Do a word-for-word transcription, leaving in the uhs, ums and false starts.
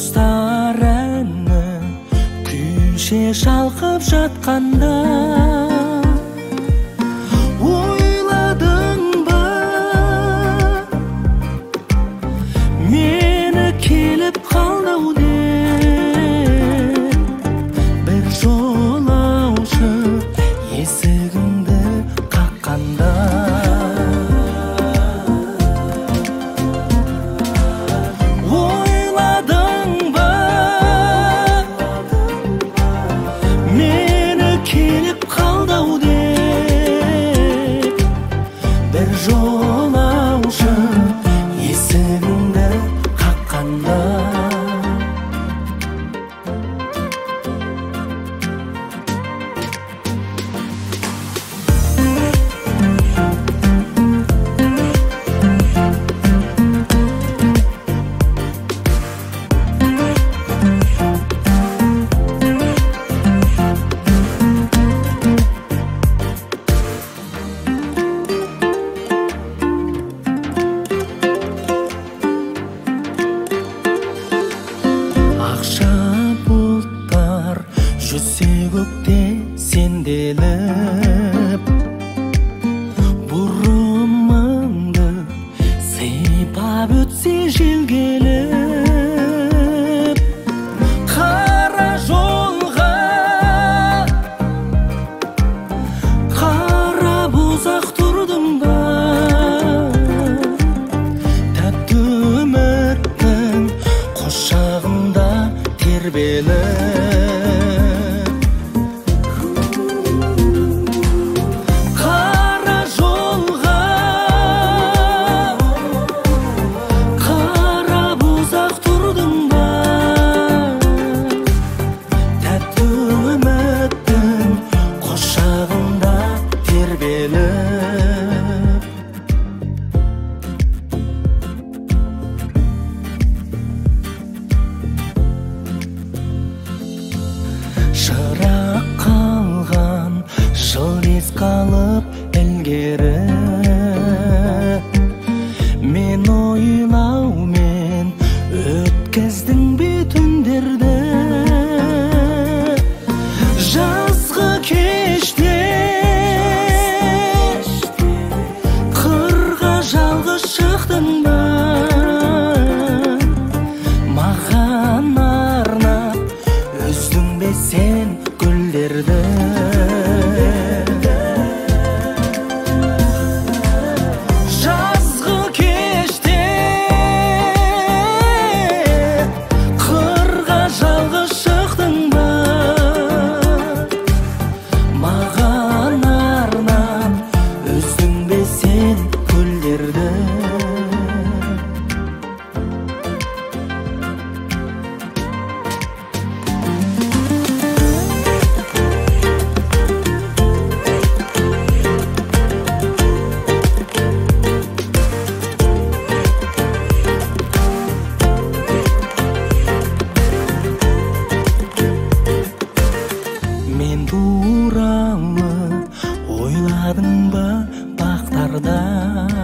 Құстарыны күйше шалқып жатқанда ойладың ба мені келіп қалдау деп бір жолаушы есігіңді қаққанда жолаушы есігіңді қаққанда жүзсе көкте сенделіп бұрымыңды сипап өтсе жел келіп қара жолға қара бозақ тұрдың ба тәтті үміттің құшағында тербеліп шырақ қалған жыл еске алып ілгері мен ойлаумен өткіздің бе түндерді жазғы кеште қырға жалғыз шықтың ба маған арнап үздің бе сен гүлдерді жазғы кеште қырға жалғыз шықтың ба маған арнап үздің бе сен гүлдерді туралы ойладың ба бақтарда